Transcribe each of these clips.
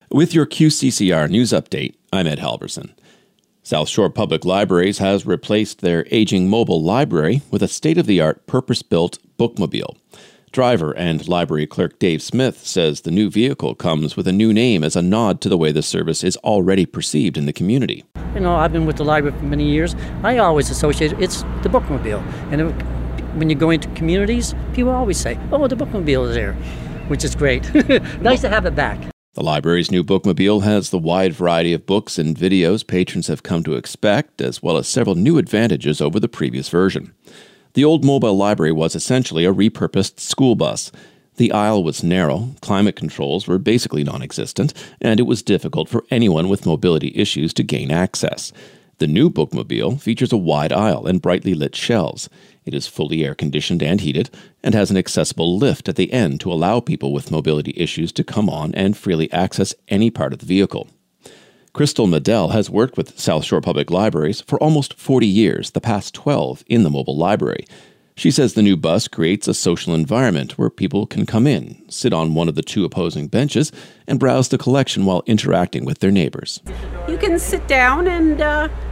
With your QCCR news update, I'm Ed Halverson. South Shore Public Libraries has replaced their aging mobile library with a state-of-the-art purpose-built bookmobile. Driver and library clerk Dave Smith says the new vehicle comes with a new name as a nod to the way the service is already perceived in the community. I've been with the library for many years. I always associate it's the bookmobile. And when you go into communities, people always say, oh, the bookmobile is there, which is great. Nice to have it back. The library's new bookmobile has the wide variety of books and videos patrons have come to expect, as well as several new advantages over the previous version. The old mobile library was essentially a repurposed school bus. The aisle was narrow, climate controls were basically non-existent, and it was difficult for anyone with mobility issues to gain access. The new bookmobile features a wide aisle and brightly lit shelves. It is fully air-conditioned and heated, and has an accessible lift at the end to allow people with mobility issues to come on and freely access any part of the vehicle. Crystal Medell has worked with South Shore Public Libraries for almost 40 years, the past 12 in the mobile library. She says the new bus creates a social environment where people can come in, sit on one of the two opposing benches, and browse the collection while interacting with their neighbors. You can sit down and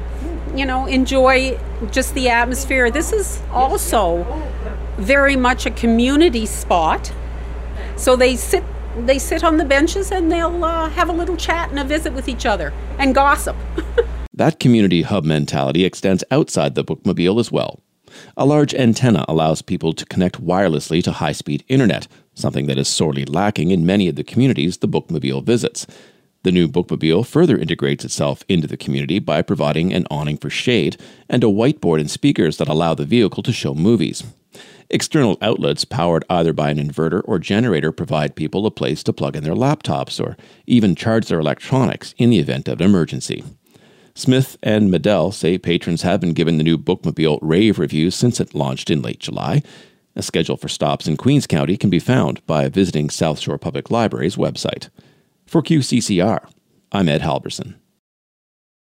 enjoy just the atmosphere. This is also very much a community spot. So they sit on the benches and they'll have a little chat and a visit with each other and gossip. That community hub mentality extends outside the bookmobile as well. A large antenna allows people to connect wirelessly to high-speed internet, something that is sorely lacking in many of the communities the bookmobile visits. The new bookmobile further integrates itself into the community by providing an awning for shade and a whiteboard and speakers that allow the vehicle to show movies. External outlets powered either by an inverter or generator provide people a place to plug in their laptops or even charge their electronics in the event of an emergency. Smith and Medell say patrons have been given the new bookmobile rave reviews since it launched in late July. A schedule for stops in Queens County can be found by visiting South Shore Public Library's website. For QCCR, I'm Ed Halverson.